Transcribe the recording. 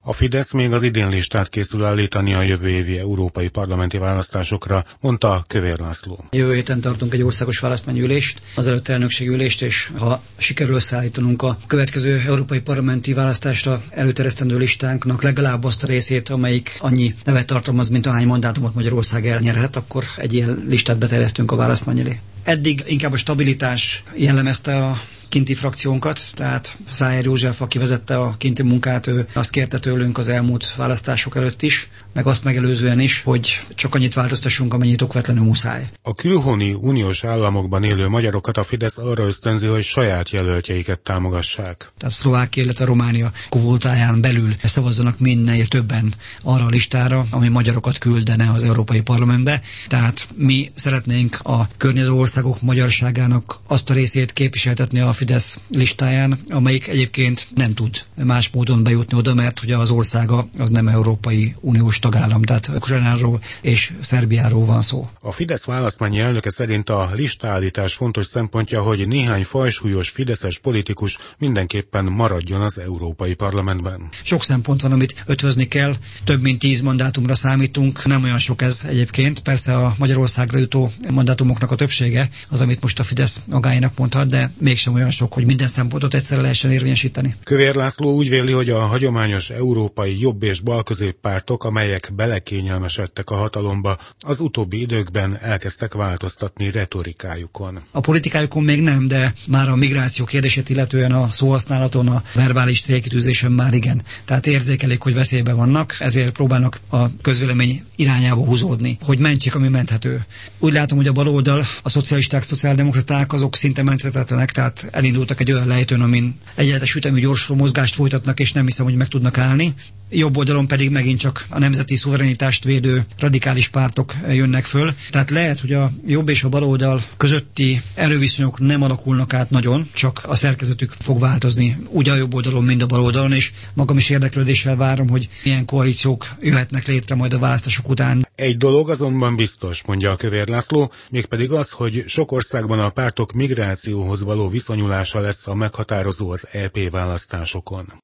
A Fidesz még az idén listát készül állítani a jövő évi európai parlamenti választásokra, mondta Kövér László. Jövő héten tartunk egy országos választmányülést, az előtt elnökségi ülést, és ha sikerül összeállítanunk a következő európai parlamenti választásra előterjesztendő listánknak legalább azt a részét, amelyik annyi nevet tartalmaz, mint ahány mandátumot Magyarország elnyerhet, akkor egy ilyen listát beterjesztünk a választmány elé. Eddig inkább a stabilitás jellemezte a kinti frakciónkat, tehát Szájer József, aki vezette a kinti munkát, ő azt kérte tőlünk az elmúlt választások előtt is, meg azt megelőzően is, hogy csak annyit változtassunk, amennyit okvetlenül muszáj. A külhoni uniós államokban élő magyarokat a Fidesz arra ösztönzi, hogy saját jelöltjeiket támogassák. Tehát Szlovákia, illetve Románia kvótáján belül szavazzanak minél többen arra a listára, ami magyarokat küldene az Európai Parlamentbe. Tehát mi szeretnénk a környező országok magyarságának azt a részét képviseltetni a Fidesz listáján, amelyik egyébként nem tud más módon bejutni oda, mert hogy az országa az nem Európai Uniós tagállam, tehát Ukrajnáról és Szerbiáról van szó. A Fidesz választmányi elnöke szerint a listáállítás fontos szempontja, hogy néhány fajsúlyos fideszes politikus mindenképpen maradjon az Európai Parlamentben. Sok szempont van, amit ötvözni kell, több mint 10 mandátumra számítunk, nem olyan sok ez egyébként, persze a Magyarországra jutó mandátumoknak a többsége az, amit most a Fidesz magáénak mondhat, de mégsem olyan sok, hogy minden szempontot egyszerre lehessen érvényesíteni. Kövér László úgy véli, hogy a hagyományos európai jobb- és balközéppártok, amelyek belekényelmesedtek a hatalomba, az utóbbi időkben elkezdtek változtatni retorikájukon. A politikájukon még nem, de már a migráció kérdését illetően a szóhasználaton, a verbális célkitűzésen már igen. Tehát érzékelik, hogy veszélyben vannak, ezért próbálnak a közvélemény irányába húzódni, hogy mentsék, ami menthető. Úgy látom, hogy a baloldal, a szocialisták, szociáldemokraták azok szinte menthetetlenek, tehát elindultak egy olyan lejtőn, amin egyenletes ütemű gyorsuló mozgást folytatnak, és nem hiszem, hogy meg tudnak állni. Jobb oldalon pedig megint csak a nemzeti szuverenitást védő radikális pártok jönnek föl. Tehát lehet, hogy a jobb és a baloldal közötti erőviszonyok nem alakulnak át nagyon, csak a szerkezetük fog változni úgy a jobb oldalon, mint a bal oldalon, és magam is érdeklődéssel várom, hogy milyen koalíciók jöhetnek létre majd a választások után. Egy dolog azonban biztos, mondja a Kövér László, mégpedig az, hogy sok országban a pártok migrációhoz való viszonyulása lesz a meghatározó az EP választásokon.